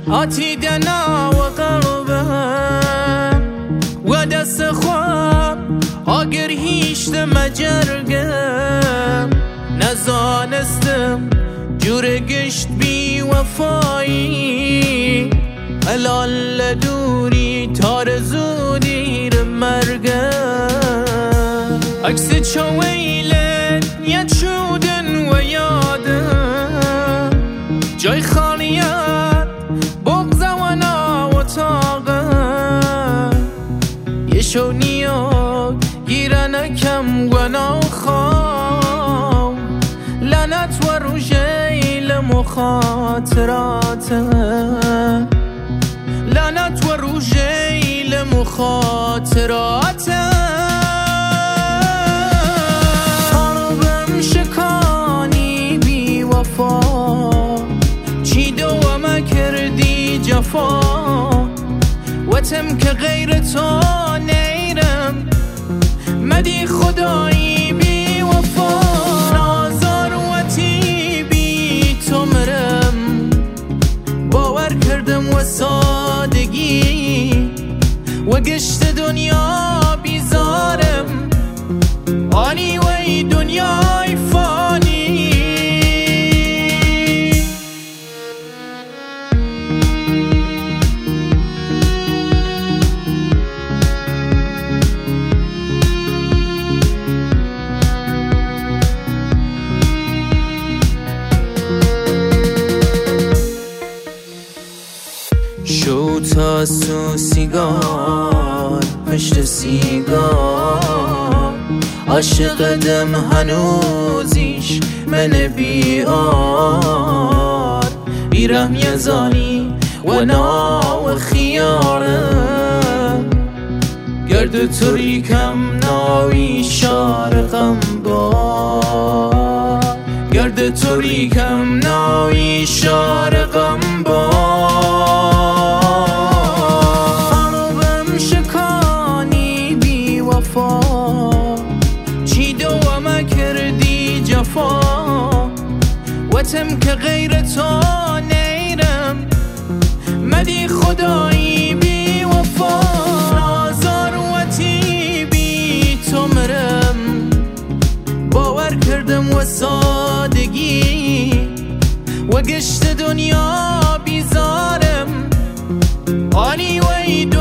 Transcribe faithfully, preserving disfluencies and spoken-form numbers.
آتی دنا و قلبم و دست خواب آگر هیشت مجرگم نزانستم جور گشت بی وفایی الان لدوری تار زودیر مرگم عکس چویلن ید شودن و یادم جای خالیت بغض و ناوتاقم یه شو نیاد گیرن کم و ناخوام لعنت و روژیل مخاطراتم لعنت و روژیل مخاطراتم قلبم شکانی بی وفا چی دوام کردی جفا وتم که غیر تو نیرم مدی خدایی بی وفا نازار وتی بی تو مرم باور کردم و سادگی و گشت دنیا بیزارم آنی وی دنیای فانی شو تا سو سیگار پشت سیگار عاشقدم هنوزیش من بیار بیرم یزانی و نا و خیارم گرد توریکم ناوی شارقم با گرد توریکم ناوی شارقم با چی دوام کردی جفا وتم که غیر تو نیرم مدی خدایی بی وفا نازار وتی بی تو مرم باور کردم و سادگی و گشت دنیا بیزارم آنی وی